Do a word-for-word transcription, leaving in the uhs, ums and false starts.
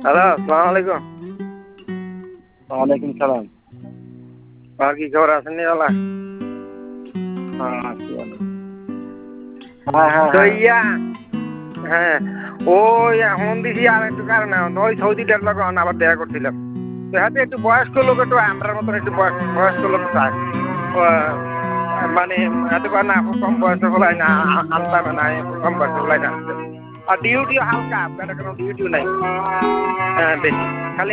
Hello, আসসালামু আলাইকুম। ওয়ালাইকুম সালাম। আর কি খবর আছেন নি বালা? হ্যাঁ আছি ভালো। হ্যাঁ হ্যাঁ তো হ্যাঁ ইয়া হ্যাঁ ওই এখন দিছি আর একটু কারণে ওই সৌদিটার লোক আবার দেখা করছিলাম। তো হাতে একটু বয়স্ক লোক একটু আমরার মতন একটু বয়স- বয়স্ক লোক চায়। আহ, মানে এত করে না খুব কম বয়সে বলাই না আ- আনতে হবে না খুব কম বয়সে বলাই না। আর ডিউটিও হালকা, বেটা কোনো ডিউটিও নাই। হ্যাঁ বেশি খালি